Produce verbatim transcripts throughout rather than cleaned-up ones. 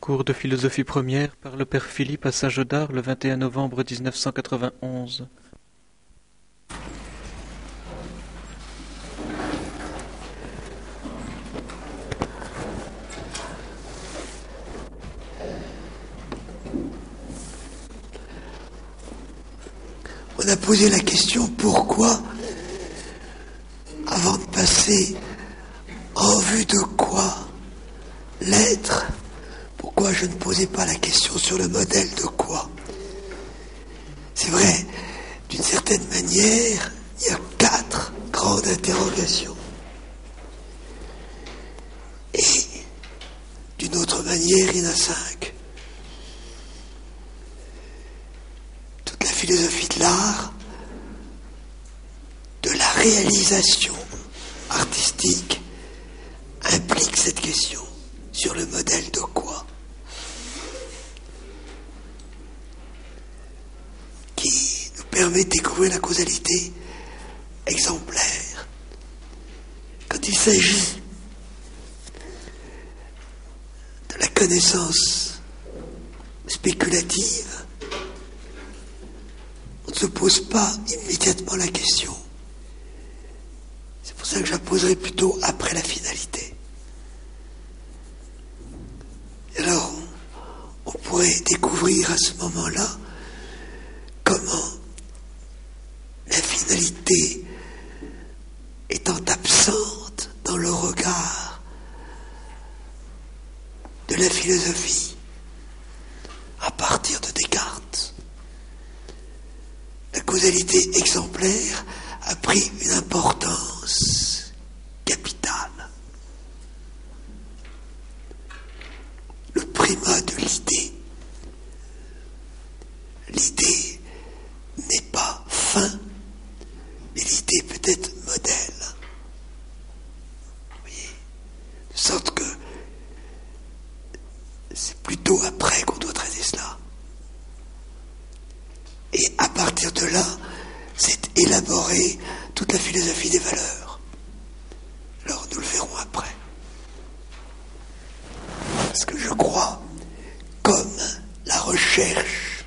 Cours de philosophie première par le père Philippe à Saint-Gaudard le vingt et un novembre mille neuf cent quatre-vingt-onze. On a posé la question pourquoi, avant de passer en vue de quoi l'être, pourquoi je ne posais pas la question sur le modèle de quoi. C'est vrai, d'une certaine manière, il y a quatre grandes interrogations. Et d'une autre manière, il y en a cinq. Toute la philosophie de l'art, de la réalisation artistique, implique cette question sur le modèle de quoi, qui nous permet de découvrir la causalité exemplaire. Quand il s'agit de la connaissance spéculative, on ne se pose pas immédiatement la question. C'est pour ça que je la poserai plutôt après la finalité. Alors, on pourrait découvrir à ce moment-là comment la finalité étant absente dans le regard de la philosophie à partir de Descartes, la causalité exemplaire a pris une importance capitale. Le primat de l'idée. L'idée n'est pas fin, mais l'idée peut être modèle. Vous voyez ? De sorte que c'est plutôt après qu'on doit traiter cela. Et à partir de là, c'est élaborer toute la philosophie des valeurs. Alors nous le verrons après. Parce que je crois, comme la recherche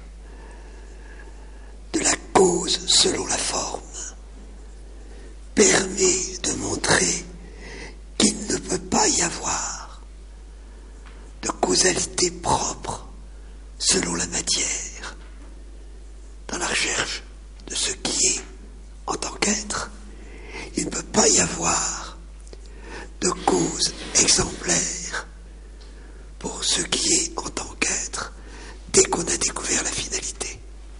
de la cause selon la forme permet de montrer qu'il ne peut pas y avoir de causalité propre selon la matière dans la recherche de ce qui est en tant qu'être, il ne peut pas y avoir de cause exemplaire pour ce qui est en tant qu'être dès qu'on a découvert la finalité.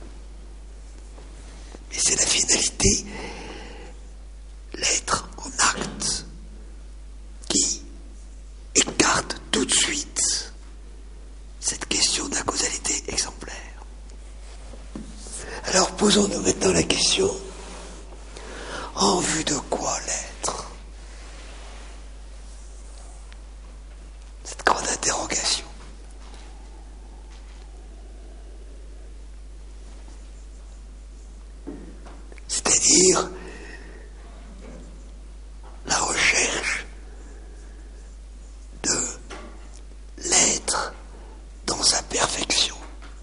Mais c'est la finalité, l'être en acte, qui écarte tout de suite cette question de la causalité exemplaire. Alors posons-nous maintenant la question, en vue de quoi l'être ? Cette grande interrogation. C'est-à-dire la recherche de l'être dans sa perfection.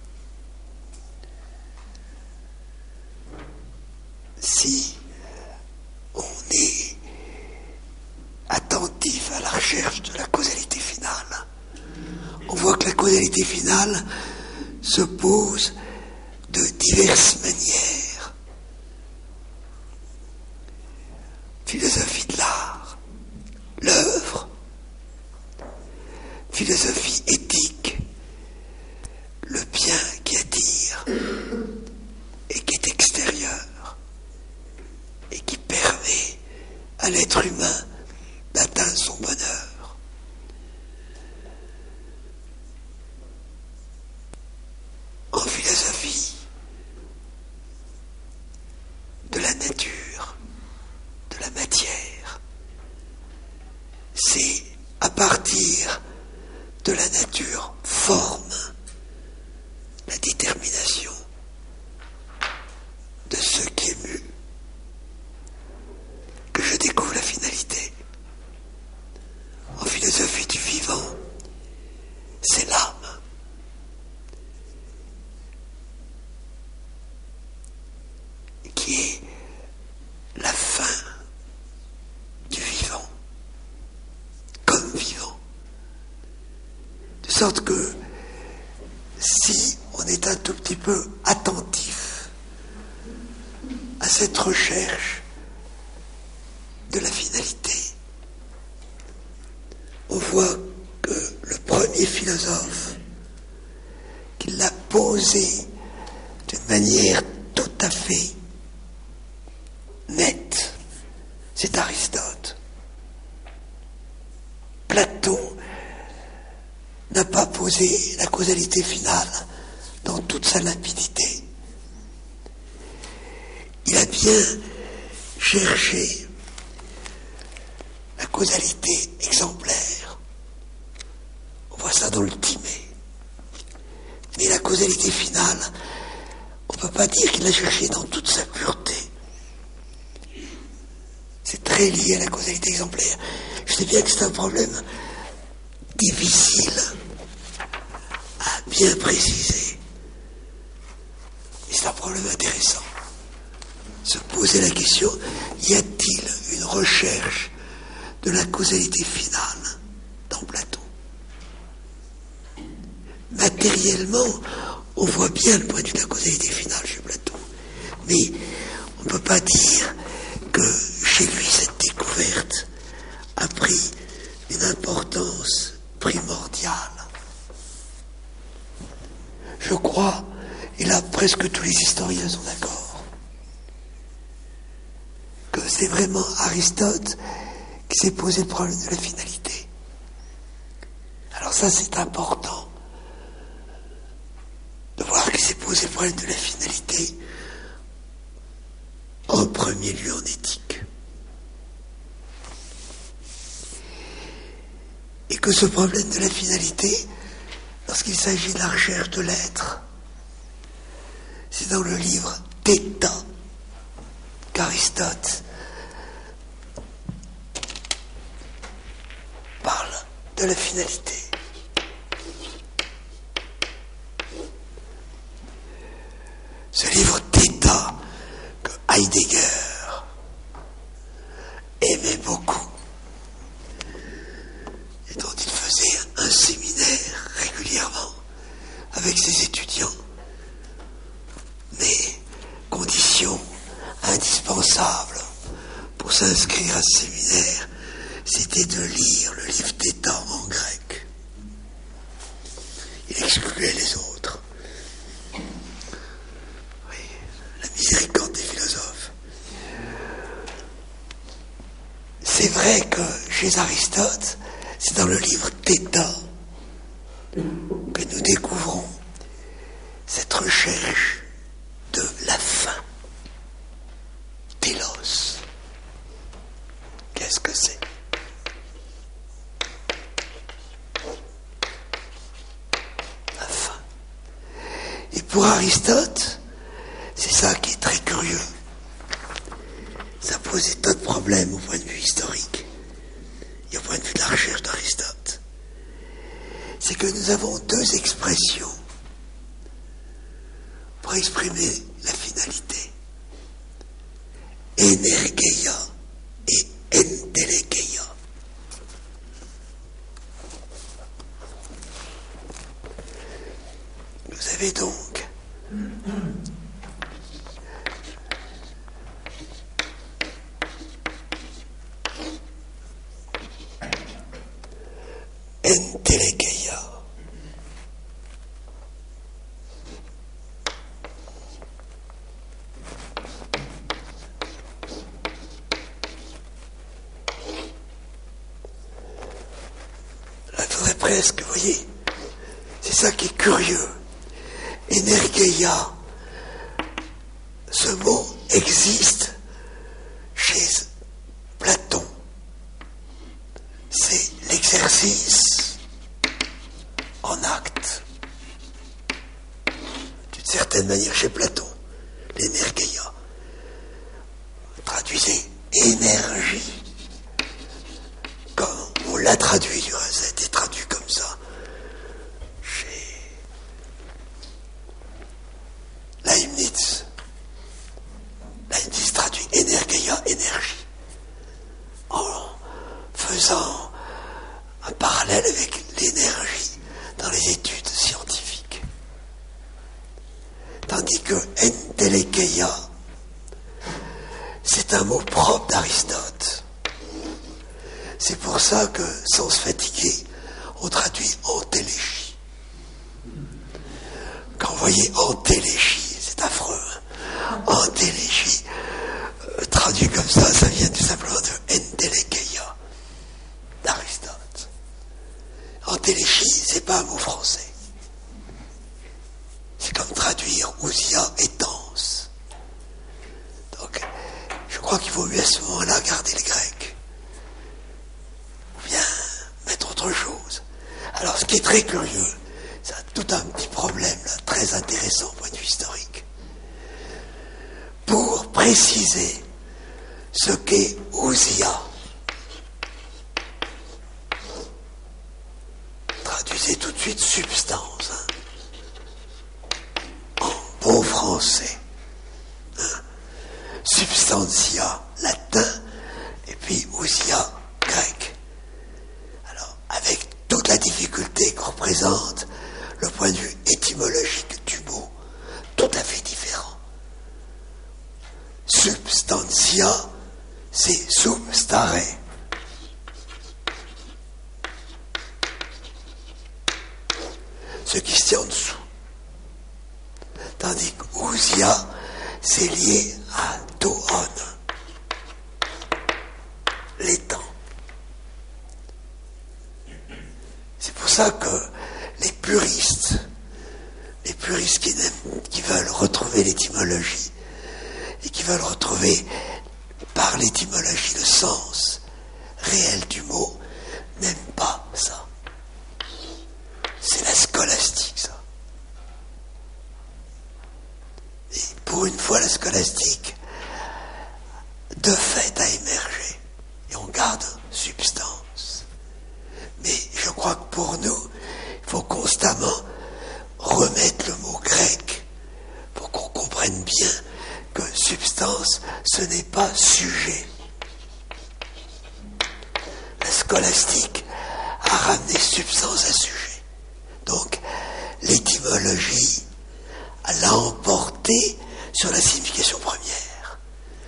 Si on est attentif à la recherche de la causalité finale, on voit que la causalité finale se pose de diverses manières. Philosophie de l'art, l'œuvre, philosophie éthique, le bien qui attire et qui est extérieur et qui permet à l'être humain d'atteindre son bonheur. En philosophie de la nature, de la matière, c'est à partir de la nature forme, la détermination de ce qui est mu, que je découvre la finalité. En philosophie du vivant, c'est l'âme. sorte que si on est un tout petit peu attentif à cette recherche de la finalité, on voit que le premier philosophe qui l'a posé d'une manière tout à fait nette, c'est Aristote. Platon n'a pas posé la causalité finale dans toute sa limpidité. Il a bien cherché la causalité exemplaire. On voit ça dans le Timée. Mais la causalité finale, on ne peut pas dire qu'il l'a cherchée dans toute sa pureté. C'est très lié à la causalité exemplaire. Je sais bien que c'est un problème difficile à bien préciser. Mais c'est un problème intéressant. Se poser la question, y a-t-il une recherche de la causalité finale dans Platon? Matériellement, on voit bien le point de vue de la causalité finale chez Platon. Mais on ne peut pas dire que chez lui, cette découverte a pris une importance primordiale. Je crois, et là presque tous les historiens sont d'accord, que c'est vraiment Aristote qui s'est posé le problème de la finalité. Alors ça, c'est important de voir qu'il s'est posé le problème de la finalité en premier lieu en éthique. Et que ce problème de la finalité, lorsqu'il s'agit de la recherche de l'être, c'est dans le livre Theta qu'Aristote parle de la finalité. Ce livre Theta que Heidegger aimait beaucoup et dont il faisait un séminaire régulièrement avec ses étudiants, mais condition indispensable pour s'inscrire à ce séminaire, c'était de lire le livre Theta en grec. Il excluait les autres. Oui, la miséricorde des philosophes. C'est vrai que chez Aristote, c'est dans le livre Theta que nous découvrons cette recherche de la fin. Télos. Qu'est-ce que c'est? La fin. Et pour Aristote, c'est ça qui est très curieux. Ça pose des tas de problèmes au point de vue historique et au point de vue de la recherche d'Aristote. C'est que nous avons deux expressions pour exprimer la finalité. Energeia et entelegeia. Vous avez donc entelegeia. Là, il faudrait presque, vous voyez, c'est ça qui est curieux. Energeia, ce mot existe chez Platon. C'est l'exercice en acte. D'une certaine manière, chez Platon, l'energeia. Traduisez énergie. Comme on l'a traduit, ça a été traduit comme ça. Chez Leibniz. Leibniz traduit energeia, énergie. En faisant un parallèle avec l'énergie dans les ça que, sans se fatiguer, on traduit entéléchie. Quand vous voyez entéléchie, c'est affreux. Hein, entéléchie, euh, traduit comme ça, ça vient tout simplement de entelekeia, d'Aristote. Entéléchie, c'est pas un mot français. C'est comme traduire ousia et tense. Donc, je crois qu'il vaut mieux à ce moment-là garder les Grecs. Ou bien mettre autre chose. Alors, ce qui est très curieux, ça a tout un petit problème, là, très intéressant au point de vue historique. Pour préciser ce qu'est ousia, traduisez tout de suite substance. Hein. En bon français. Hein. Substantia, latin, et puis ousia, grec. Alors, avec toute la difficulté qu'on représente, le point de vue étymologique du mot, tout à fait différent. Substantia, c'est substare. Ce qui se tient en dessous. Tandis que ousia, c'est lié à toon, l'étang. C'est pour ça que les puristes, les puristes qui, qui veulent retrouver l'étymologie, et qui veulent retrouver par l'étymologie le sens réel du mot, n'aiment pas ça. C'est la scolastique, ça. Et pour une fois, la scolastique, de fait, a émergé. Et on garde substance. Mais je crois que pour nous, il faut constamment remettre le mot grec pour qu'on comprenne bien que substance, ce n'est pas sujet. La scolastique a ramené substance à sujet. Donc, l'étymologie l'a emporté sur la signification première.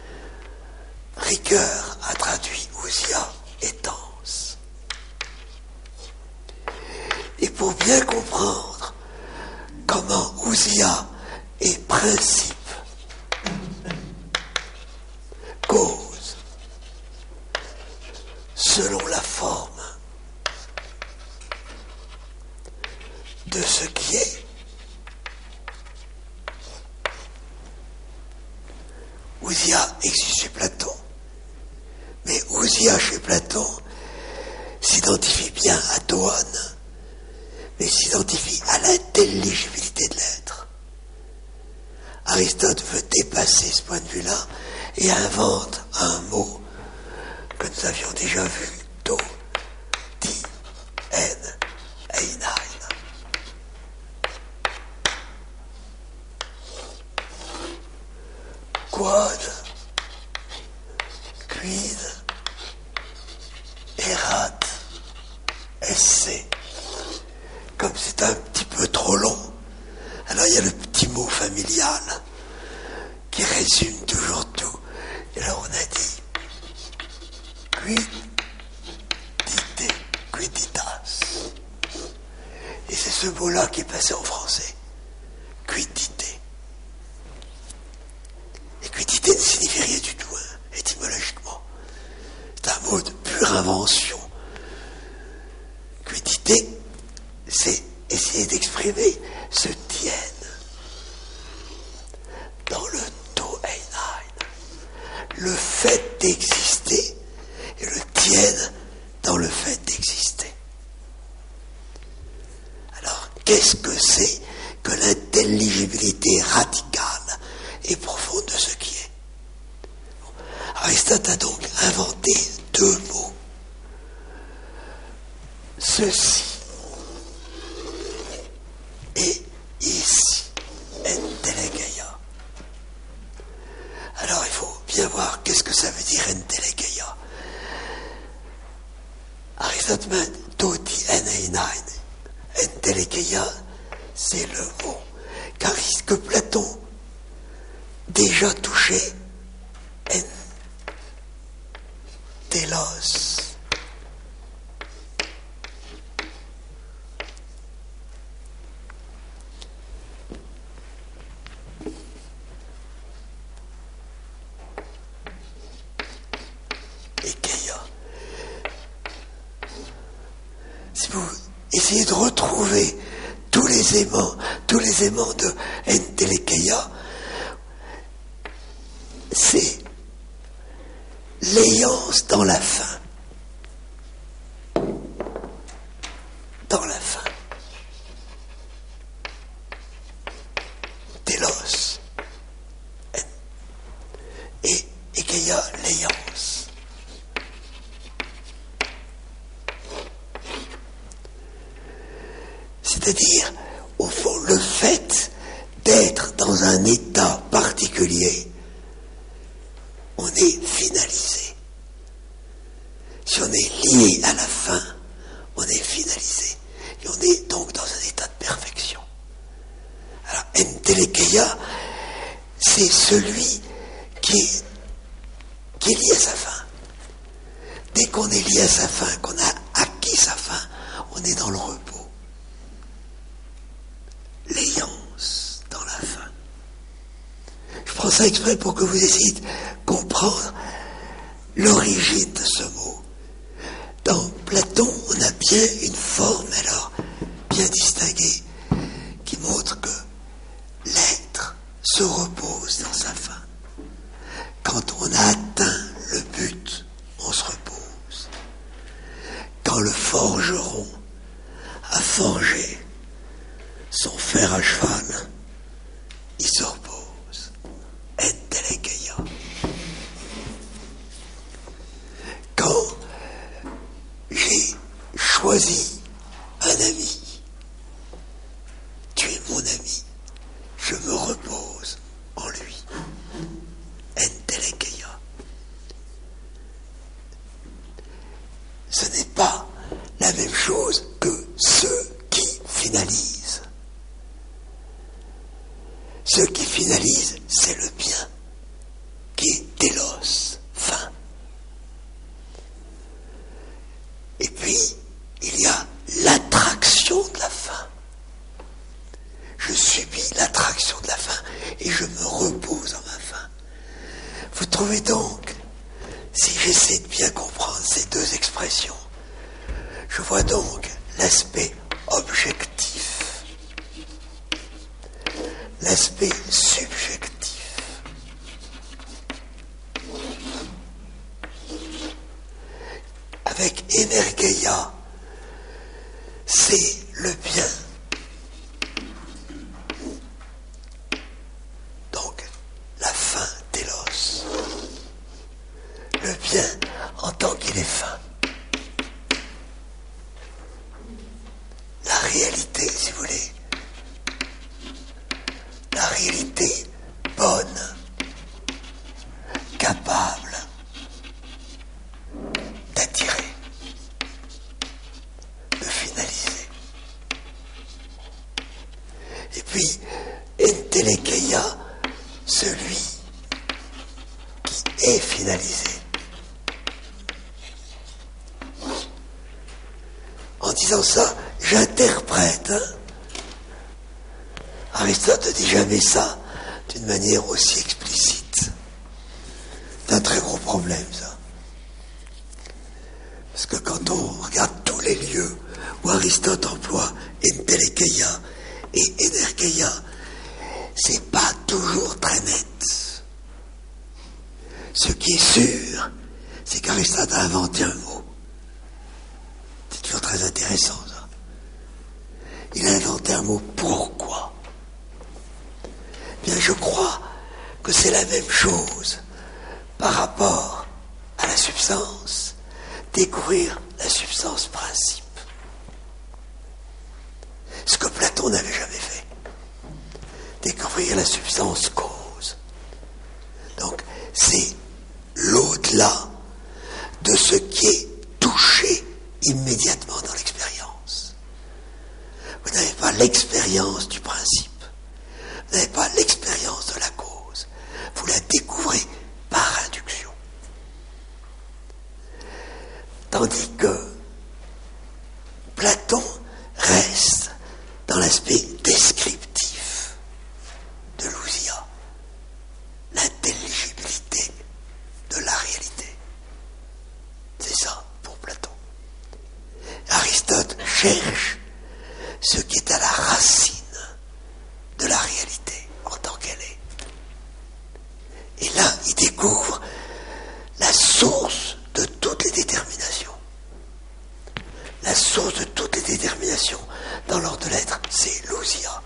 Ricoeur a traduit ousia et tense. Et pour bien comprendre comment ousia est principe, cause, selon la forme de ce qui est, ousia existe chez Platon, mais ousia chez Platon s'identifie bien à toon, mais s'identifie à l'intelligibilité de l'être. Aristote veut dépasser ce point de vue-là et invente un mot que nous avions déjà vu, to, di, en, einein. Quod, quid, erat, esse. Comme c'est un petit peu trop long, alors il y a le petit mot familial qui résume toujours tout. Et là on a dit quid dite, quiditas. Et c'est ce mot-là qui est passé en français. Quidité. Et quidité ne signifie rien du tout, hein, étymologiquement. C'est un mot de pure invention. Quidité, c'est essayer d'exprimer ce tien dans le to einein. Le fait d'exister et le tien dans le fait d'exister. Alors, qu'est-ce que c'est que l'intelligibilité radicale et profonde de ce qui est? Aristote a donc inventé deux mots. Ceci et ici, entelekeia. Alors il faut bien voir qu'est-ce que ça veut dire entelekeia. Aristote m'a tout dit einein. Entelekeia, c'est le mot. Car ce que Platon déjà touché, en telos, essayer de retrouver tous les aimants, tous les aimants de Entelecheia, c'est l'ayance dans la fin. Dans la fin. Télos. Et Echeia, l'ayance. C'est-à-dire, au fond, le fait d'être dans un état particulier, on est finalisé. Si on est lié à la fin, on est finalisé. Et on est donc dans un état de perfection. Alors, Entelecheia, c'est celui qui est, qui est lié à sa fin. Dès qu'on est lié à sa fin, qu'on a acquis sa fin, on est dans le repos. L'ayance dans la fin. Je prends ça exprès pour que vous essayiez de comprendre l'origine de ce mot. Dans Platon, on a bien une forme, alors, bien distinguée, qui montre que l'être se repose dans sa fin. Quand on a atteint le but, on se repose. Quand le forgeron a forgé son fer à cheval, il se repose. Entelecheia. Quand j'ai choisi un ami, tu es mon ami, je me repose en lui. Entelecheia. Ce n'est pas la même chose que ceux qui finalisent. Ce qui finalise, c'est le bien, qui est télos, fin. Et puis, il y a l'attraction de la fin. Je subis l'attraction de la fin et je me repose en ma fin. Vous trouvez donc, si j'essaie de bien comprendre ces deux expressions, je vois donc l'aspect objectif, l'aspect subjectif. Avec Energeia, c'est le bien. Donc, la fin, télos. Le bien en tant qu'il est fin. La réalité, si vous voulez. La réalité bonne, capable d'attirer, de finaliser. Et puis, Entelecheia, celui qui est finalisé. En disant ça, j'interprète, hein. Aristote ne dit jamais ça d'une manière aussi explicite. C'est un très gros problème, ça. Parce que quand on regarde tous les lieux où Aristote emploie Entelecheia et Energeia, c'est pas toujours très net. Ce qui est sûr, c'est qu'Aristote a inventé un mot. C'est toujours très intéressant, ça. Il a inventé un mot pourquoi. Bien, je crois que c'est la même chose par rapport à la substance, découvrir la substance principe. Ce que Platon n'avait jamais fait. Découvrir la substance cause. Donc, c'est l'au-delà de ce qui est touché immédiatement dans l'expérience. Vous n'avez pas l'expérience du principe. Vous n'avez pas l'expérience de la cause. Vous la découvrez par induction. Tandis que Platon reste dans l'aspect descriptif de l'ousia, l'intelligibilité de la réalité. C'est ça pour Platon. Aristote cherche ce qui est à la racine de la réalité en tant qu'elle est. Et là, il découvre la source de toutes les déterminations. La source de toutes les déterminations dans l'ordre de l'être, c'est l'ousia.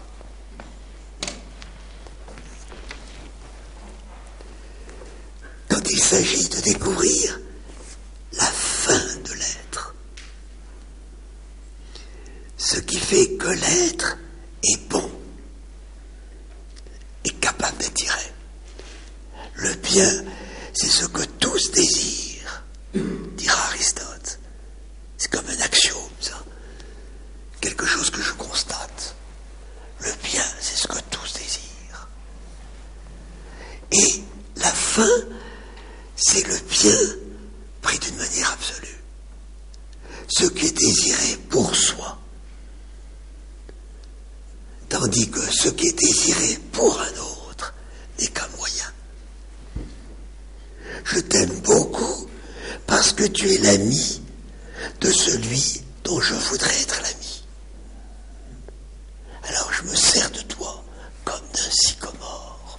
Quand il s'agit de découvrir la fin de l'être, ce qui fait que l'être est bon, est capable d'attirer. Le bien, c'est ce que tous désirent, dira Aristote. C'est comme un axiome, ça. Quelque chose que je constate. Le bien, c'est ce que tous désirent. Et la fin, c'est le bien pris d'une manière absolue. Ce qui est désiré pour soi. Tandis que ce qui est désiré pour un autre n'est qu'un moyen. Je t'aime beaucoup parce que tu es l'ami de celui dont je voudrais être l'ami. Alors je me sers de toi comme d'un sycomore.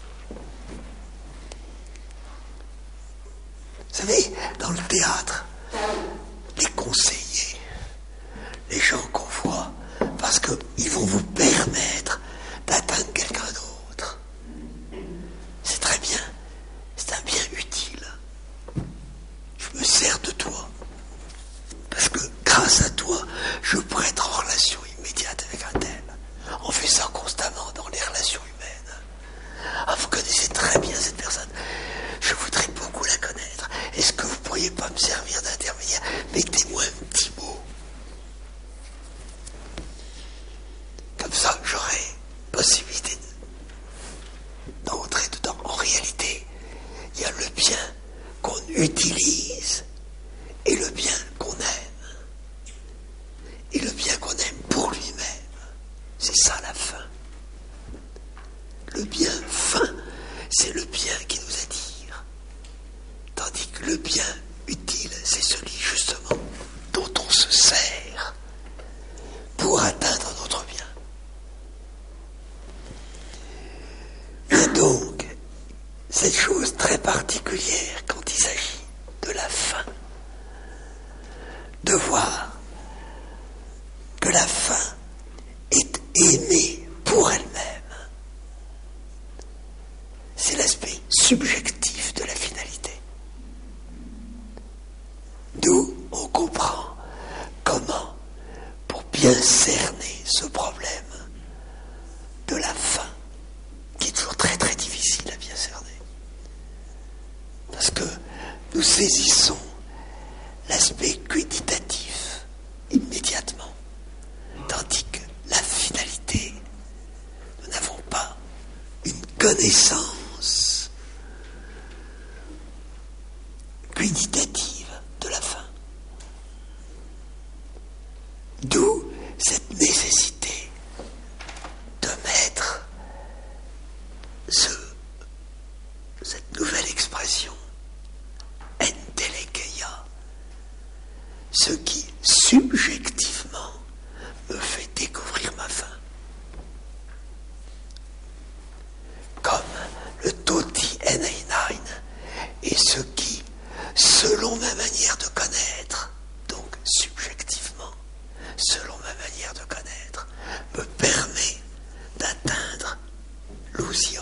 Vous savez, dans le théâtre, les conseillers, les gens qu'on voit, parce qu'ils vont vous permettre d'atteindre quelqu'un d'autre. C'est très bien, c'est un bien utile. Je me sers de toi, parce que grâce à toi, je pourrais être en relation immédiate avec un tel. On fait ça constamment dans les relations humaines. Ah, vous connaissez très bien cette personne. Je voudrais beaucoup la connaître. Est-ce que vous pourriez pas me servir d'intermédiaire? Mettez-moi un petit mot. Comme ça, j'aurai possibilité d'entrer dedans. En réalité, il y a le bien qu'on utilise et le bien qu'on aime. Et le bien qu'on aime pour lui-même. C'est ça la fin. Le bien fin, c'est le bien qui nous attire. Tandis que le bien utile, c'est celui justement dont on se sert pour atteindre notre bien. Il y a donc cette chose très particulière quand il s'agit de la fin, de voir que la fin est aimée pour elle-même. C'est l'aspect subjectif de la finalité. D'où on comprend comment, pour bien cerner ce problème de la fin, qui est toujours très très difficile à bien cerner, parce que nous saisissons l'aspect quantitatif immédiatement, tandis que la finalité, nous n'avons pas une connaissance quantitative de la fin. D'où cette nécessité de mettre ce, cette nouvelle expression, entelekeia, ce qui subjectivement me fait découvrir ma fin. Comme le toti eneinain est ce qui, selon ma manière de connaître, donc subjectivement, selon ma manière de connaître, me permet d'atteindre l'ousia.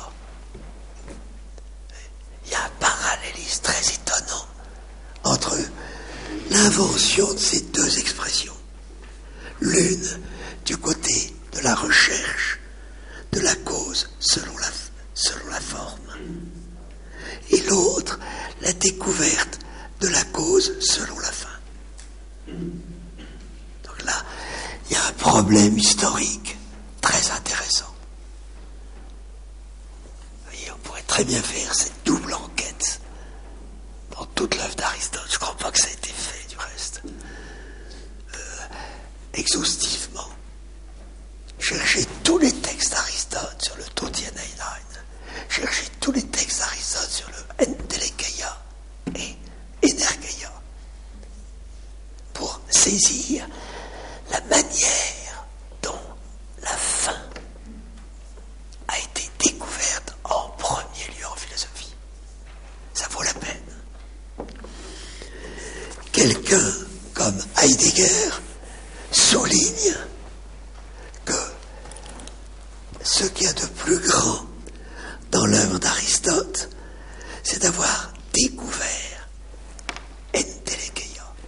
Il y a un parallélisme très étonnant entre l'invention de ces deux expressions. L'une du côté de la recherche de la cause selon la, selon la forme, et l'autre la découverte de la cause selon la fin. Donc là, il y a un problème historique très intéressant. Vous voyez, on pourrait très bien faire cette double enquête dans toute l'œuvre d'Aristote. Je ne crois pas que ça ait été fait, du reste. Euh, exhaustivement. Cherchez tous les textes d'Aristote sur le toti eneinain. Cherchez tous les textes d'Aristote sur le entelekeia et energeia pour saisir la manière dont ce qu'il y a de plus grand dans l'œuvre d'Aristote, c'est d'avoir découvert entelecheia.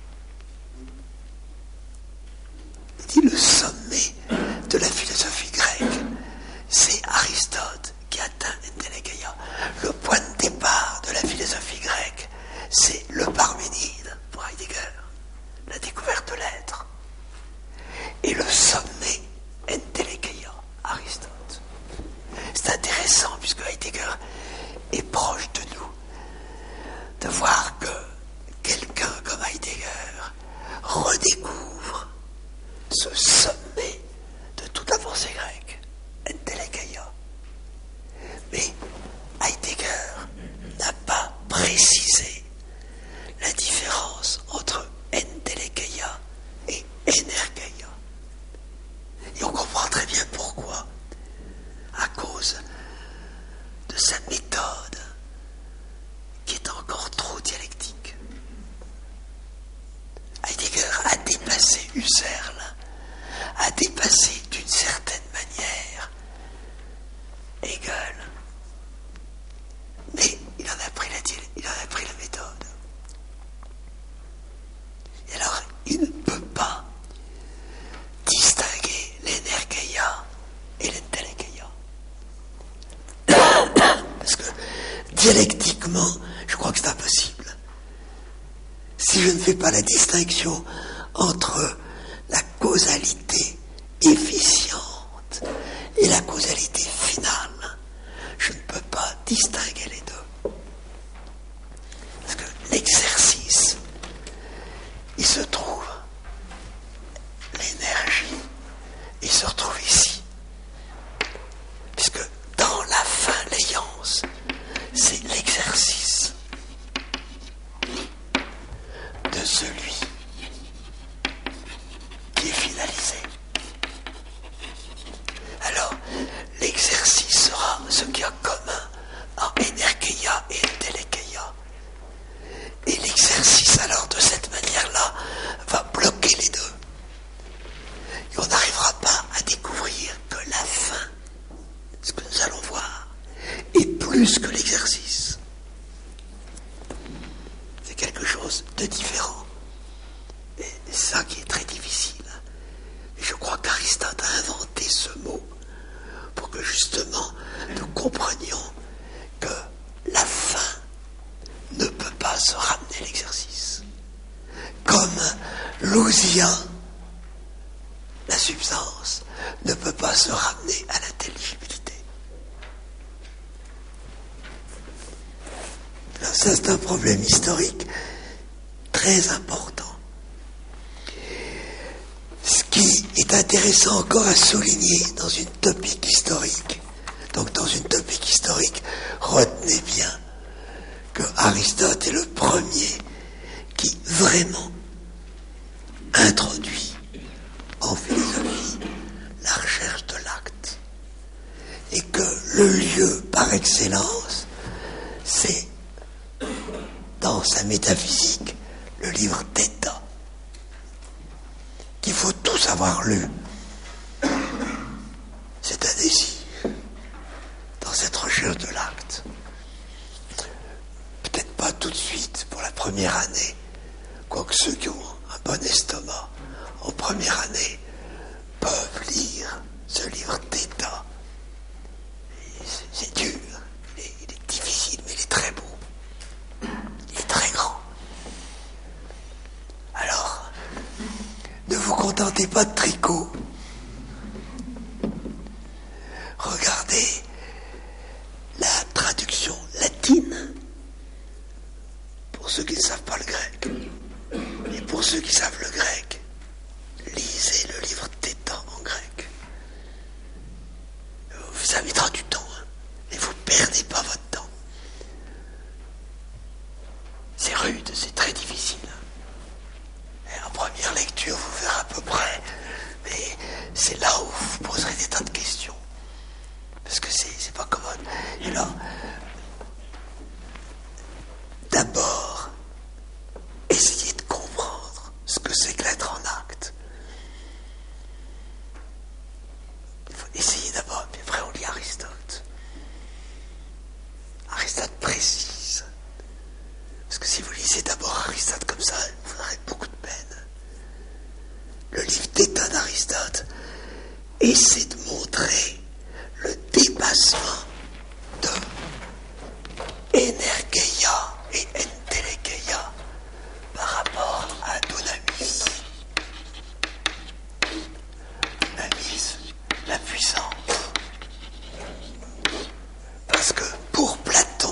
Il dit le sommet de la philosophie grecque, c'est Aristote qui atteint entelecheia. Le point de départ de la philosophie grecque, c'est le Parménide pour Heidegger, la découverte de l'être. Et le sommet, entelecheia, Aristote. C'est intéressant puisque Heidegger est proche de nous, de voir que quelqu'un comme Heidegger redécouvre ce sommet de toute la pensée grecque, entelecheia. Mais Heidegger n'a pas précisé la différence entre entelecheia et energeia. Et on comprend très bien pourquoi. À cause de sa méthode qui est encore trop dialectique. Heidegger a dépassé Husserl, a dépassé d'une certaine manière Hegel, mais il en a pris la, il en a pris la méthode. Et alors, il ne peut pas distinguer l'energeia et l'entelecheia. Parce que dialectiquement, je crois que c'est impossible. Si je ne fais pas la distinction entre la causalité efficiente et la causalité finale, je ne peux pas distinguer les deux. Parce que l'exercice, il se trouve, l'énergie, il se retrouve ici. Puisque dans la fin léance, c'est l'exercice de celui qui est finalisé. Alors, l'exercice sera ce qu'il y a commun en energeia et entelecheia. Et l'exercice, alors, de cette manière-là, va bloquer les deux. Et on n'arrivera pas à découvrir que la fin, ce que nous allons voir, est plus que l'exercice. C'est quelque chose de différent. Et c'est ça qui est très difficile. Et je crois qu'Aristote a inventé ce mot pour que justement nous comprenions que la fin ne peut pas se ramener à l'exercice. Comme l'ousia, la substance, ne peut pas se ramener à l'intelligibilité. Alors ça, c'est un problème historique très important. Ce qui est intéressant encore à souligner dans une topique historique, donc dans une topique historique, retenez bien que Aristote est le premier qui vraiment introduit en philosophie la recherche de l'acte. Et que le lieu par excellence, c'est dans sa métaphysique le livre d'État, qu'il faut tous avoir lu. C'est un désir dans cette recherche de l'acte. Peut-être pas tout de suite pour la première année, quoique ceux qui ont un bon estomac en première année peuvent lire ce livre d'État. C'est dur, il est difficile, mais il est très beau. Il est très grand. Alors, ne vous contentez pas de tricot. Regardez la traduction latine pour ceux qui ne savent pas le grec. Et pour ceux qui savent le grec, lisez le livre d'État en grec. Ça mettra du temps, hein, mais vous ne perdez pas votre temps. C'est rude, c'est très difficile. Et en première lecture, vous verrez à peu près, mais c'est là où vous poserez des tas de questions. Parce que c'est, c'est pas commode. Et là, d'abord, essayez de comprendre ce que c'est que l'être en acte. Il faut essayer d'abord essaie de montrer le dépassement de Energeia et Entelegeia par rapport à Dunamis. Dunamis, la puissance. Parce que pour Platon,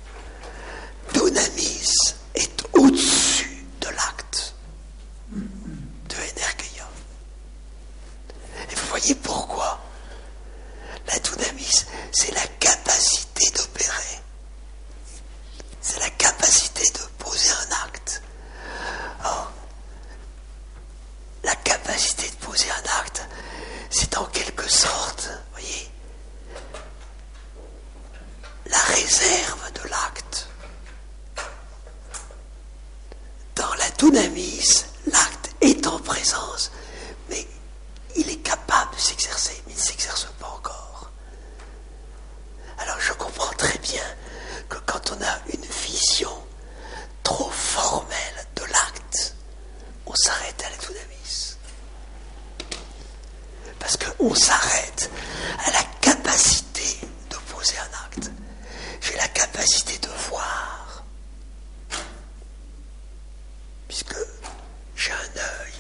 Dunamis est au-dessus de l'acte de Energeia. Et vous voyez pourquoi la Dunamis, c'est la capacité d'opérer. C'est la capacité de poser un acte. Or, la capacité de poser un acte, c'est en quelque sorte, vous voyez, la réserve de l'acte. Dans la Dunamis, l'acte est en présence, mais il est capable de s'exercer, mais il ne s'exerce pas encore. Alors je comprends très bien que quand on a une vision trop formelle de l'acte, on s'arrête à la Dunamis. Parce qu'on s'arrête à la capacité de poser un acte. J'ai la capacité de voir, puisque j'ai un œil,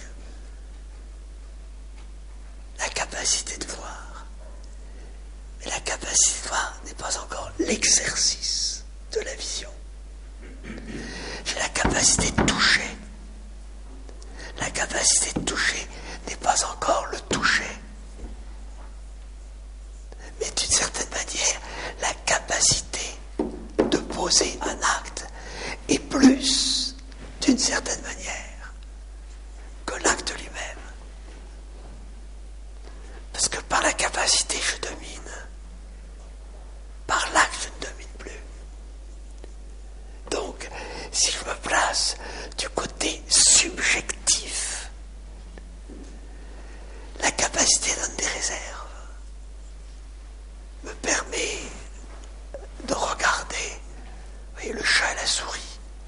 la capacité de voir. Mais la capacité de voir n'est pas encore l'exercice de la vision. J'ai la capacité de toucher. La capacité de toucher n'est pas encore le toucher. Mais d'une certaine manière, la capacité de poser un acte est plus, d'une certaine manière, que l'acte lui-même. Parce que par la capacité, je domine. Par l'acte, je ne domine plus. Donc, si je me place du côté subjectif, la capacité donne des réserves, me permet de regarder, vous voyez, le chat et la souris.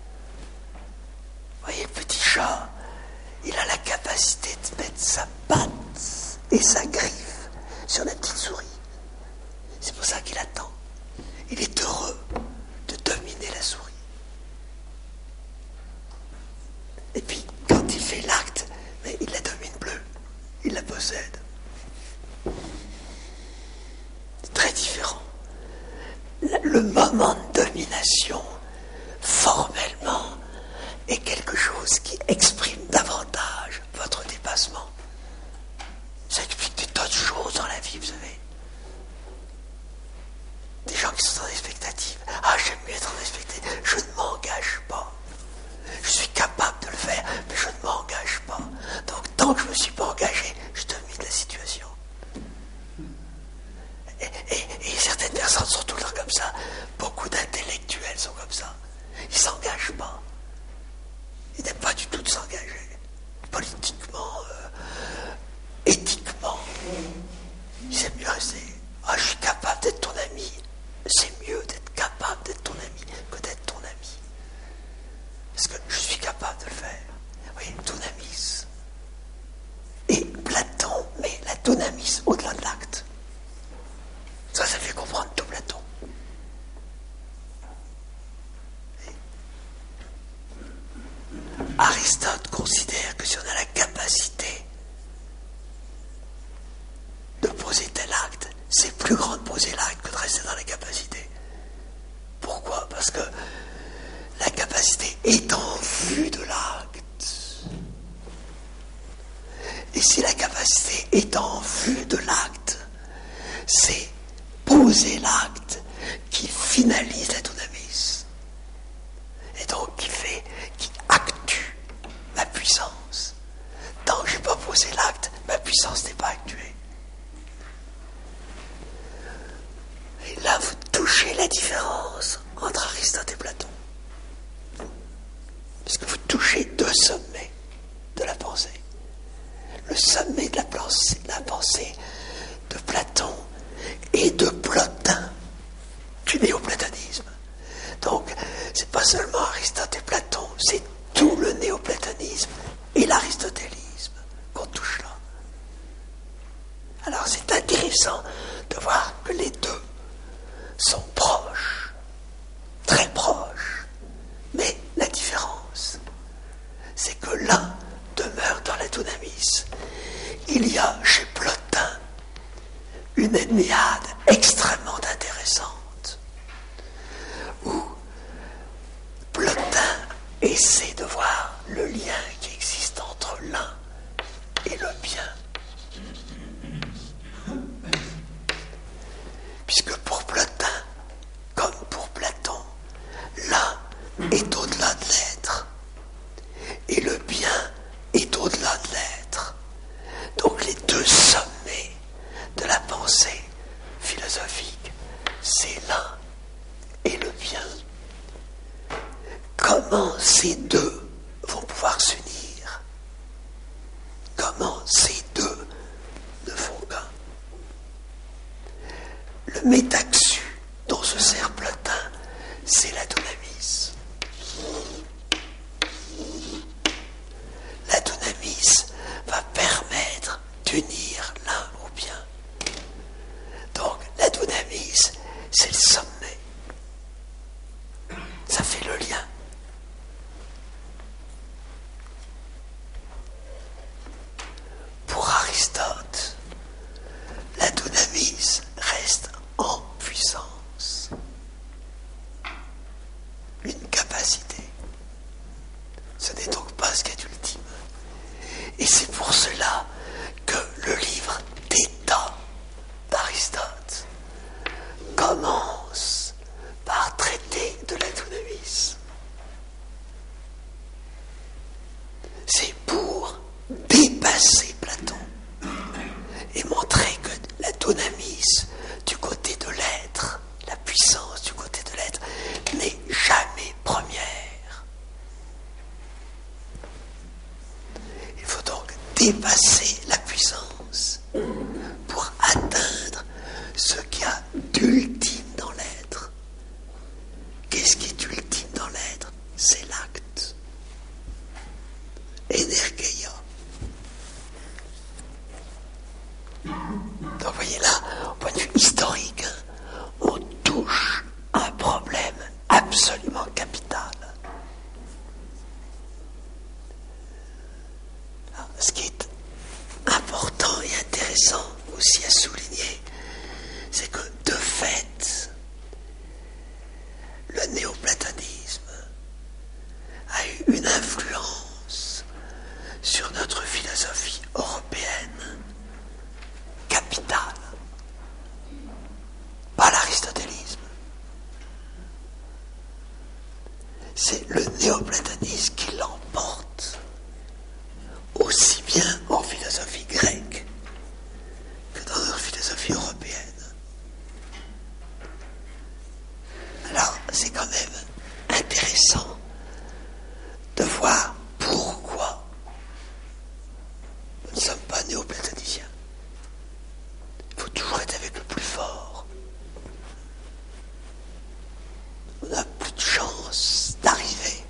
Vous voyez, le petit chat, il a la capacité de mettre sa patte et sa griffe sur la petite souris. C'est pour ça qu'il attend. Il est heureux de dominer la souris. Et puis, quand il fait l'acte, mais il la domine plus. Il la possède. C'est très différent. Le moment de domination, formellement, est quelque chose qui exprime davantage votre dépassement. Ça explique des tas de choses dans la vie, vous savez. Des gens qui sont en expectative. Ah, j'aime mieux être en expectative. Je ne m'engage pas. Je suis capable de le faire, mais je ne m'engage pas. Donc, tant que je ne me suis pas engagé, je domine la situation. Et, et, et certaines personnes sont tout le temps comme ça. Beaucoup d'intellectuels sont comme ça. Ils ne s'engagent pas. Ils n'aiment pas du tout de s'engager. Politiquement, euh, éthiquement. Ils aiment mieux rester. Ah, je suis capable d'être ton ami. C'est mieux d'être capable d'être ton ami que d'être ton ami. Parce que je suis capable de le faire. Oui, Dunamis. Et Platon met la Dunamis au-delà de l'acte. Ça, ça fait comprendre tout Platon. Et Aristote considère que si on a la capacité de poser tel acte, c'est plus grand de poser l'acte que de rester dans la capacité. Pourquoi ? Parce que la capacité est en vue de l'acte. Et si la capacité est en vue de l'acte, c'est poser l'acte qui finalise la Dunamis. Et donc qui fait, qui actue ma puissance. Tant que je n'ai pas posé l'acte, ma puissance n'est pas actuée. Et là, vous touchez la différence entre Aristote et Platon. Parce que vous touchez deux sommets de la pensée. Le sommet de la pensée, de la pensée de Platon et de Plotin, du néoplatonisme. Donc, c'est pas seulement Aristote et Platon, c'est tout le néoplatonisme et l'aristotélisme qu'on touche là. Alors c'est intéressant de voir que les deux sont proches, très proches, mais la différence, c'est que l'un demeure dans la Dunamis. Il y a chez Plotin une Ennéade extrêmement intéressante, où Plotin essaie de voir le lien qui existe entre l'un et le bien. Puisque pour Plotin, comme pour Platon, l'un est au-delà de l'être, et le bien est au-delà de l'être. Donc les deux sommets de la pensée philosophique, c'est l'un et le bien. Comment ces deux vont pouvoir s'unir? Comment ces deux ne font qu'un? Le métaxu dont se sert Plotin, c'est la Dunamis. La Dunamis va permettre d'unir l'un au bien. Donc la Dunamis, c'est le sommet. Ça fait le lien. Pour Aristote, la Dunamis reste en puissance. Une capacité. Ce n'est donc pas ce qu'il y a d'ultime. Et c'est pour cela que le livre d'État d'Aristote commence par traiter de la Dunamis. C'est pour dépasser Platon et montrer que la Dunamis du côté de l'être, la puissance du côté de l'être, n'est jamais première. Il faut donc dépasser la puissance pour atteindre ce qu'il y a d'ultime dans l'être. Qu'est-ce qui est ultime dans l'être? C'est l'acte. Energeia. Donc voyez là, au point de vue historique, on touche un problème absolument capital. Alors, ce qui est important et intéressant aussi à souligner, c'est que de fait, le néoplatonisme a eu une influence sur notre philosophie européenne capitale. Pas l'aristotélisme. C'est le néoplatonisme qui l'emporte, aussi bien en philosophie grecque que dans notre philosophie européenne. Alors, c'est quand même intéressant de voir pourquoi nous ne sommes pas néoplatoniciens. Il faut toujours être avec le plus fort. On n'a plus de chance d'arriver.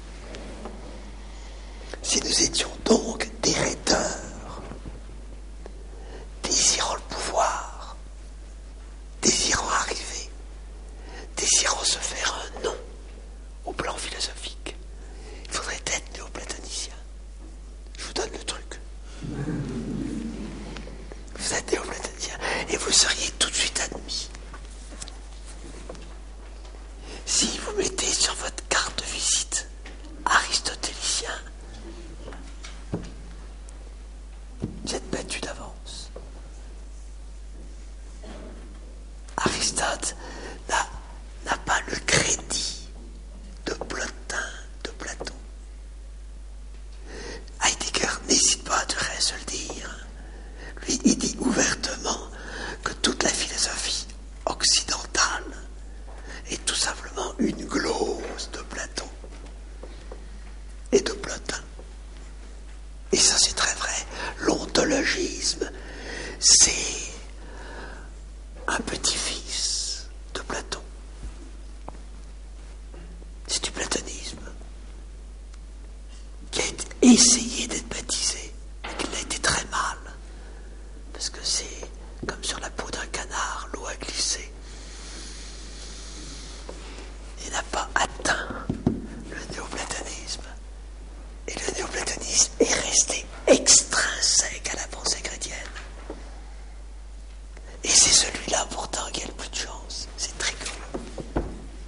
Si nous étions donc des rhéteurs, désirant le pouvoir, désirant arriver, désirant se faire un nom au plan philosophique, il faudrait être néoplatonicien. Je vous donne le truc. Vous êtes néoplatonicien et vous seriez tout de suite admis. Si vous mettez sur votre carte de visite aristotélicien, vous êtes battu d'avance. Aristote n'a, n'a pas le crédit de Plotin, de Platon. Heidegger n'hésite pas de se le dire. Lui, il dit ouvertement que toute la philosophie occidentale est tout simplement une glose de Platon et de Plotin. Et ça, c'est très vrai. L'ontologisme, c'est un petit-fils de Platon. C'est du platonisme qui a essayé d'être baptisé, mais qui l'a été très mal. Parce que passé comme sur la peau d'un canard, l'eau a glissé et n'a pas atteint le néoplatonisme. Et le néoplatonisme est resté extrinsèque à la pensée chrétienne. Et c'est celui-là pourtant qui a le plus de chance. C'est très curieux.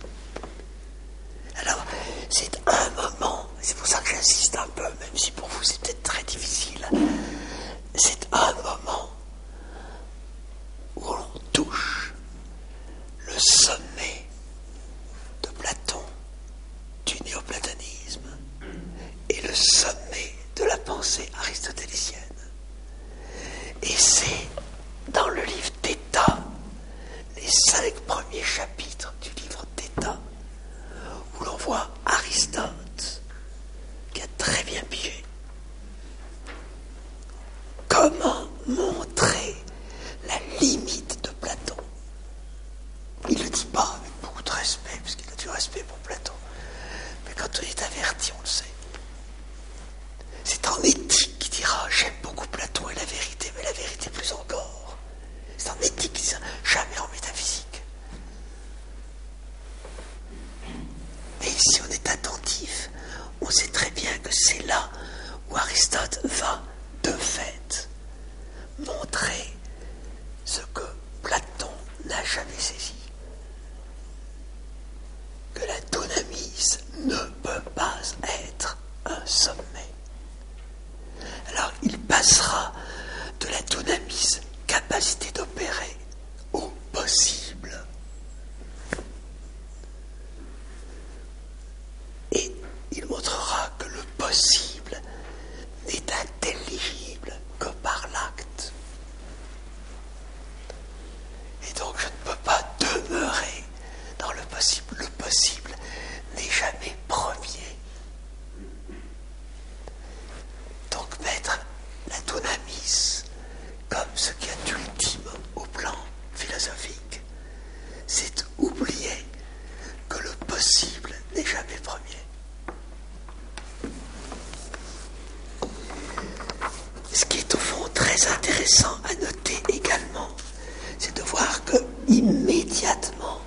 Alors, c'est un moment, c'est pour ça que j'insiste un peu, même si pour vous c'est peut-être très difficile, c'est un moment où l'on touche le sommet de Platon, du néoplatonisme, et le sommet de la pensée aristotélicienne. Et c'est dans le livre d'État, les cinq premiers chapitres du livre d'État, où l'on voit Aristote, qui a très bien pigé, comment montrer la limite de Platon. Il ne le dit pas avec beaucoup de respect, parce qu'il a du respect pour Platon, mais quand on est averti, on le sait. C'est en éthique qu'il dira « j'aime beaucoup Platon et la vérité, mais la vérité plus encore ». C'est en éthique qu'il dira « jamais en métaphysique ». Mais si on est attentif, on sait très bien que c'est là où Aristote va, de fait, montrer ce que Platon n'a jamais saisi. Que la donamise ne peut pas être un sommet. Alors il passera de la donamise, capacité d'opérer, au possible. Et il montrera que le possible n'est intelligible que par l'acte. Et donc je ne peux pas demeurer dans le possible. Le possible n'est jamais premier. Donc mettre la donamis comme ce qu'il y a d'ultime au plan philosophique, c'est oublier que le possible n'est jamais premier. Ce qui est au fond très intéressant à noter également, c'est de voir que immédiatement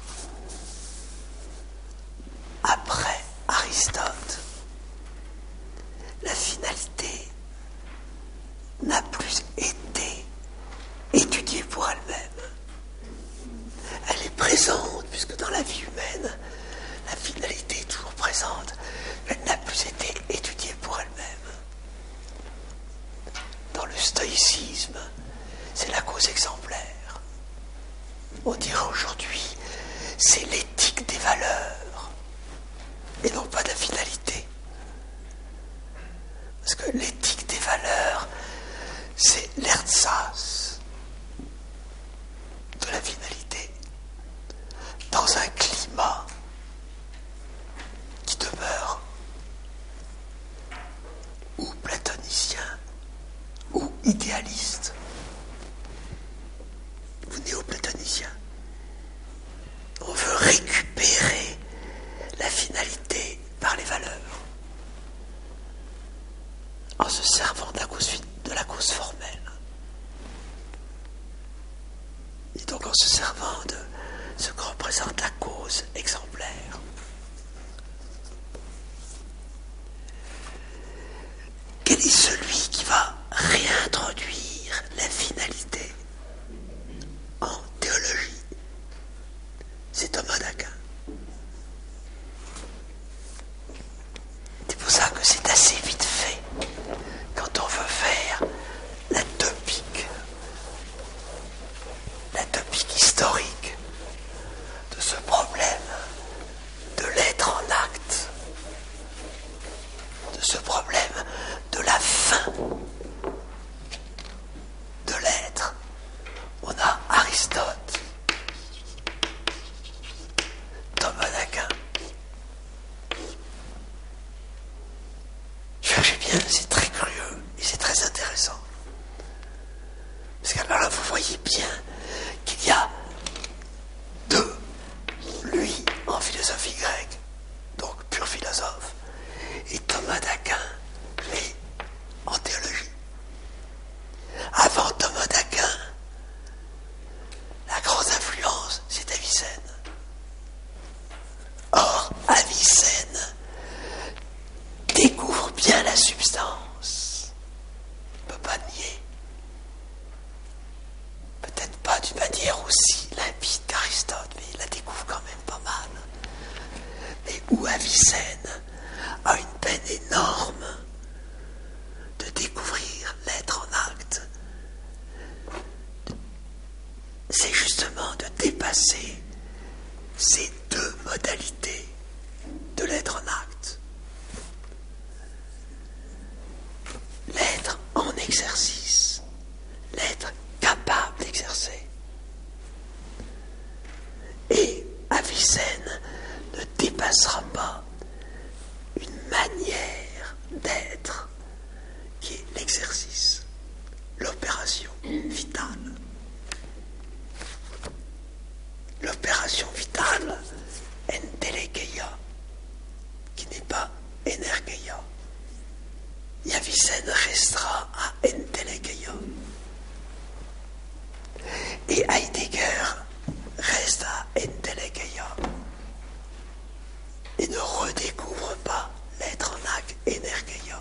après Aristote, la finalité n'a plus été étudiée pour elle-même. Elle est présente, puisque dans la vie humaine, la finalité est toujours présente, mais elle n'a plus été étudiée pour elle-même. Dans le stoïcisme, c'est la cause exemplaire. On dirait aujourd'hui, c'est l'éthique des valeurs, et non pas de la finalité. Parce que l'éthique des valeurs, c'est l'ersatz de la finalité, dans un climat qui demeure ou platonicien, ou idéaliste, ou néoplatonicien. On veut récupérer la finalité par les valeurs, en se servant de la cause, de la cause formelle. Et donc en se servant de ce que représente la cause exemplaire. Quel est celui qui va réintroduire la finalité en théologie? C'est Thomas d'Aquin. C'est pour ça que c'est assez vite fait quand on veut faire la topique, la topique historique de ce problème de l'être en acte, de ce problème de la fin pas aussi limpide qu'Aristote, mais il la découvre quand même pas mal. Mais où Avicenne a une peine énorme de découvrir l'être en acte, c'est justement de dépasser ces deux modalités de l'être en acte. L'être en exercice, l'être capable d'exercer. Et Avicenne ne dépassera pas une manière d'être qui est l'exercice, l'opération vitale. L'opération vitale, entelekeia, qui n'est pas energeia. Et Avicenne restera à entelekeia. Et Heidegger reste à entelekeia. Et ne redécouvre pas l'être en acte energeia.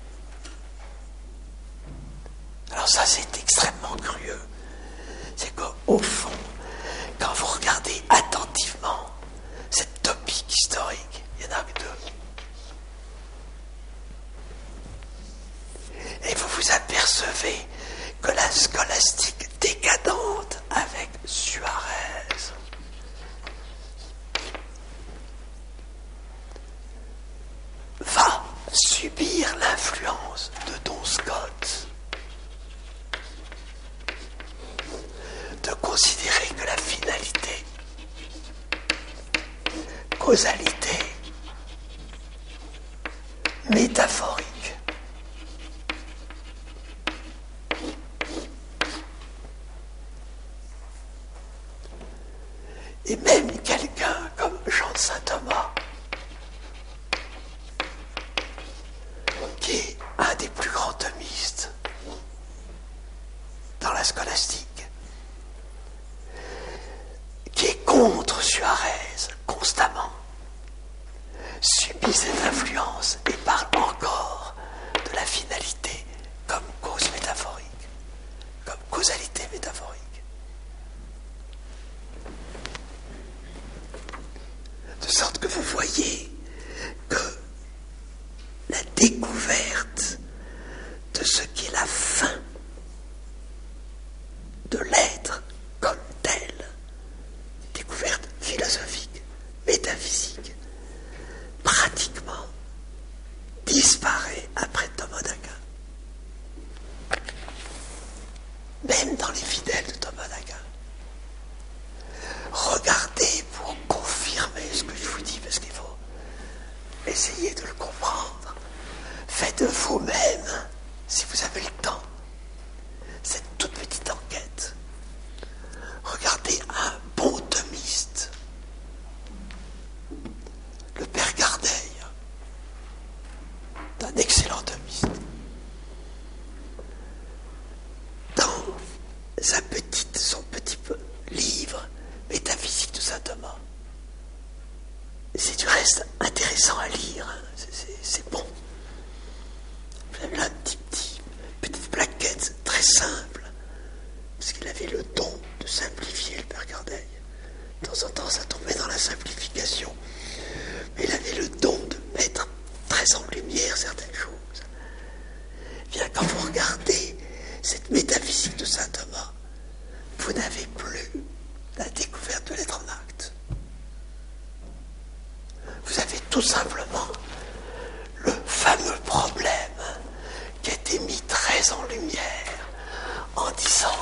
Alors ça, c'est extrêmement curieux. C'est qu'au fond, quand vous regardez attentivement cette topique historique, il n'y en a que deux. Et vous vous apercevez que la scolastique décadente avec Suarez va subir l'influence de Don Scott, de considérer que la finalité, causalité, métaphorique, et même quelqu'un comme Jean de Saint-Thomas, qui est un des plus grands thomistes dans la scolastique, qui est contre Suarez constamment, subit cette influence et parle encore de la finalité comme cause métaphorique, comme causalité métaphorique. De sorte que vous voyez que la découverte de ce qu'est la fin de l'être comme tel, découverte philosophique, métaphysique, pratiquement disparaît après Thomas d'Aquin. Même dans les fidèles de Thomas d'Aquin. Regardez pour confirmer ce que je vous dis, parce qu'il faut essayer de le comprendre. Faites vous-même, si vous avez le temps, cette toute petite enquête. Regardez un bon thomiste, le père Gardeil, un excellent thomiste. Dans sa petite, son petit livre Métaphysique de saint Thomas, c'est du reste intéressant à lire, hein. c'est, c'est, c'est bon. Vous avez là une petite, petite, petite plaquette très simple, parce qu'il avait le don de simplifier, le père Gardeil. De temps en temps, ça tombait dans la simplification, mais il avait le don de mettre très en lumière certaines choses. Eh bien, quand vous regardez cette métaphysique de saint Thomas, vous n'avez plus la découverte de l'être en acte. Vous avez tout simplement le fameux problème qui a été mis très en lumière en disant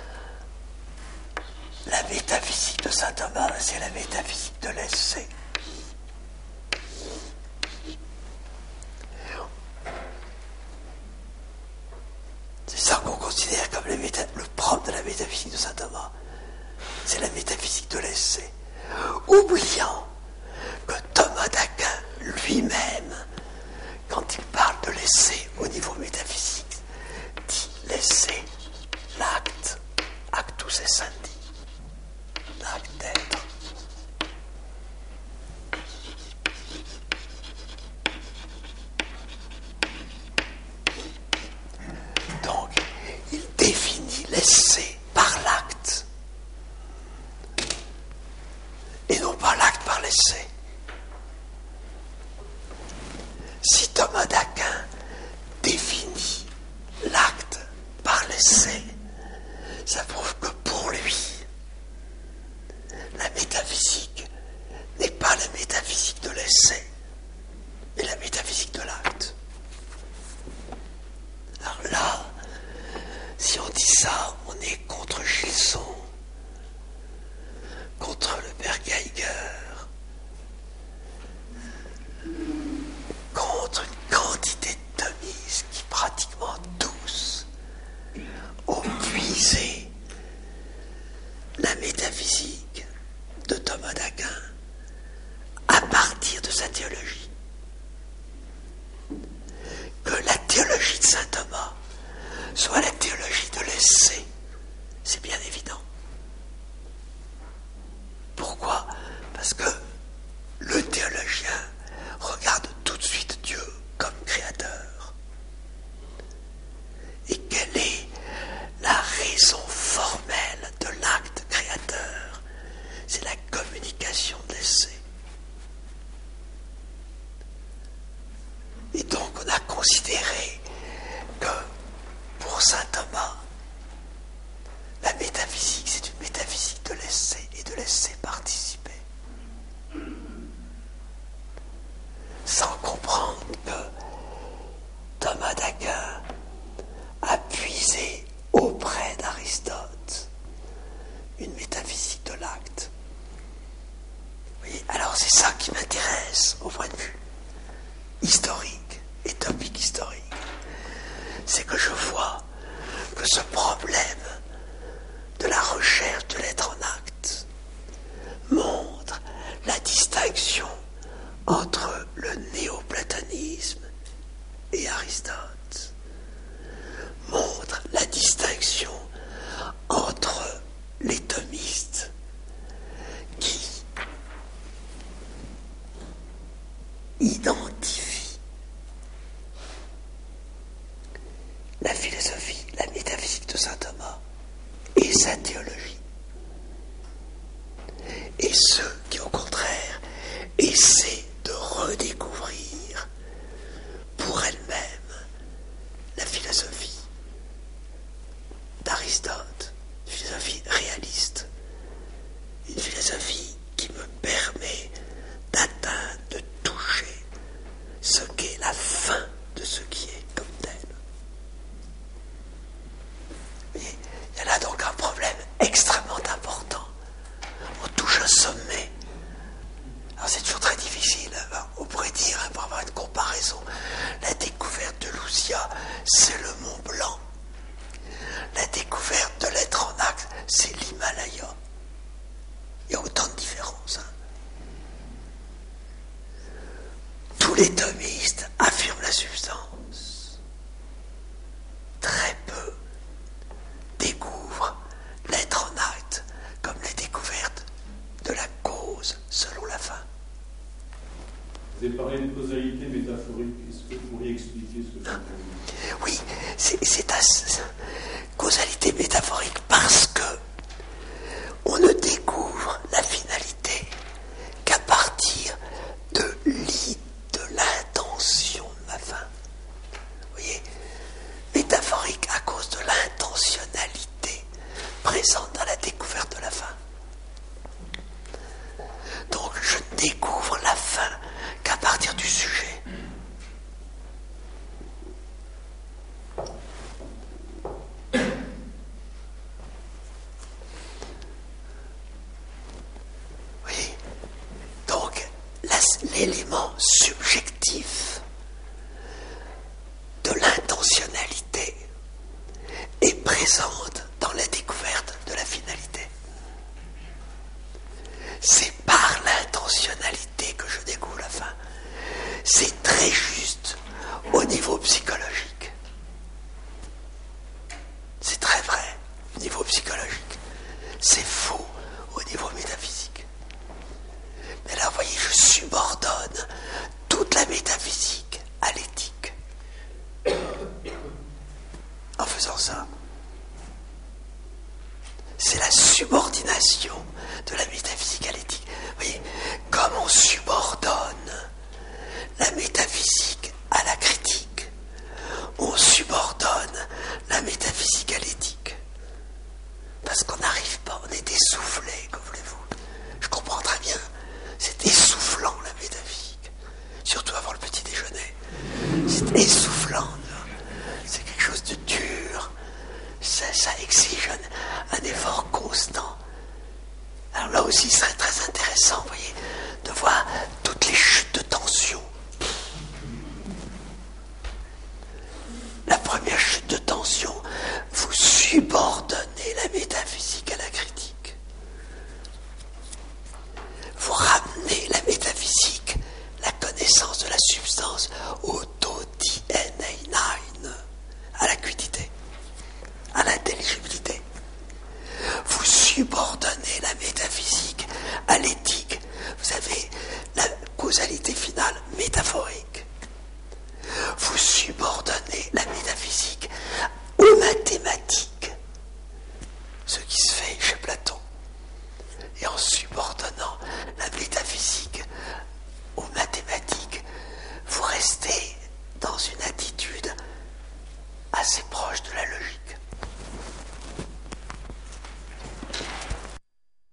la métaphysique de saint Thomas, c'est la métaphysique de l'essai. C'est ça qu'on considère comme le, méta- le propre de la métaphysique de saint Thomas. C'est la métaphysique de l'essai. Oubliant que Thomas d'Aquin lui-même, quand il parle de l'essai au niveau métaphysique, dit l'essai, l'acte, actus essendi, l'acte d'être. Donc, il définit l'essai par l'acte. de Thomas d'Aquin à partir de sa théologie. Que la théologie de saint Thomas soit la théologie de l'essai, c'est bien évident. Pourquoi ? Parce que le théologien regarde tout de suite Dieu comme créateur. Et quelle est la raison formelle de l'acte créateur ? C'est la communication de l'essai. Et donc on a considéré que pour saint Thomas, la métaphysique, c'est une métaphysique de l'essai et de l'essai participé. Sans comprendre que Thomas d'Aquin a puisé auprès d'Aristote une métaphysique de l'acte. Oui, alors c'est ça qui m'intéresse au point de vue historique et topique historique. C'est que je vois que ce problème de la recherche de l'être en acte montre la distinction entre le néoplatonisme et Aristote, montre la distinction entre les thomistes qui identifient la philosophie, la métaphysique de saint Thomas et sa théologie, et ceux qui au contraire essaient de redécouvrir pour elle-même la philosophie d'Aristote, une philosophie réaliste, une philosophie qui me permet d'atteindre, de toucher ce qu'est la fin de ce qui est comme tel. Vous voyez, il y a là donc un problème extrêmement important. On touche un sommet. Alors c'est toujours très difficile, on pourrait dire, hein, pour avoir une comparaison, la découverte de Lucia, c'est le Mont Blanc. La découverte de l'être en acte, c'est l'Himalaya. Il y a autant de différences. Hein. Tous les thomistes affirment la substance. Très peu découvrent l'être en acte comme la découverte de la cause selon la fin. Vous avez parlé de causalité métaphorique. Est-ce que vous pourriez expliquer ce que ça veut dire ? Oui, c'est, c'est la causalité métaphorique parce que on ne découvre la finalité qu'à partir de l'i, de l'intention de ma fin. Vous voyez, métaphorique à cause de l'intentionnalité présente dans la découverte de la fin. Donc je découvre la fin qu'à partir du sujet. Oui. Donc la, l'élément subjectif de l'intentionnalité est présente dans la découverte de la finalité. C'est par l'intentionnalité que je découvre la fin. C'est très juste au niveau psychologique. C'est très vrai au niveau psychologique. C'est faux au niveau métaphysique. Mais là, vous voyez, je subordonne toute la métaphysique à l'éthique. En faisant ça, c'est la subordination de la métaphysique à l'éthique. Vous voyez, comme on subordonne la métaphysique à la critique, on subordonne la métaphysique à l'éthique. Parce qu'on n'arrive pas, on est essoufflé, que voulez-vous. Je comprends très bien, c'est essoufflant la métaphysique, surtout avant le petit déjeuner. C'est essoufflant, c'est quelque chose de dur, ça, ça exige un, un effort constant. Alors là aussi, ce serait très intéressant, vous voyez, de voir toutes les chutes de tension. La première chute de tension, vous subordonnez la métaphysique à la critique. subordonner la métaphysique à l'éthique. Vous avez la causalité finale métaphorique.